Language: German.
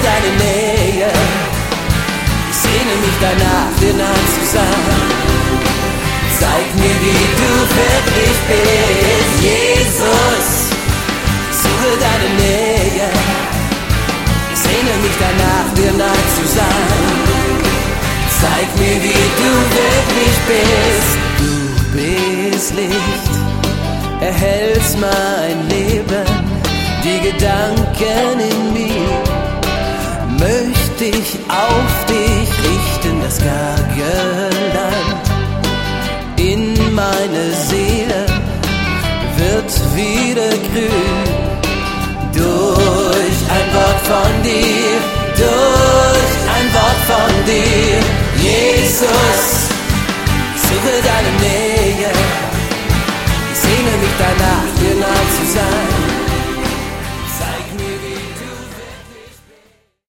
deine Nähe. Ich sehne mich danach, dir nah zu sein. Zeig mir, wie du wirklich bist, Jesus. Ich suche deine Nähe. Ich sehne mich danach, dir nah zu sein. Zeig mir, wie du wirklich bist. Du bist Licht, erhältst mein Leben. Die Gedanken in mir möchte ich auf dich richten. Das karge Land in meine Seele wird wieder grün durch ein Wort von dir.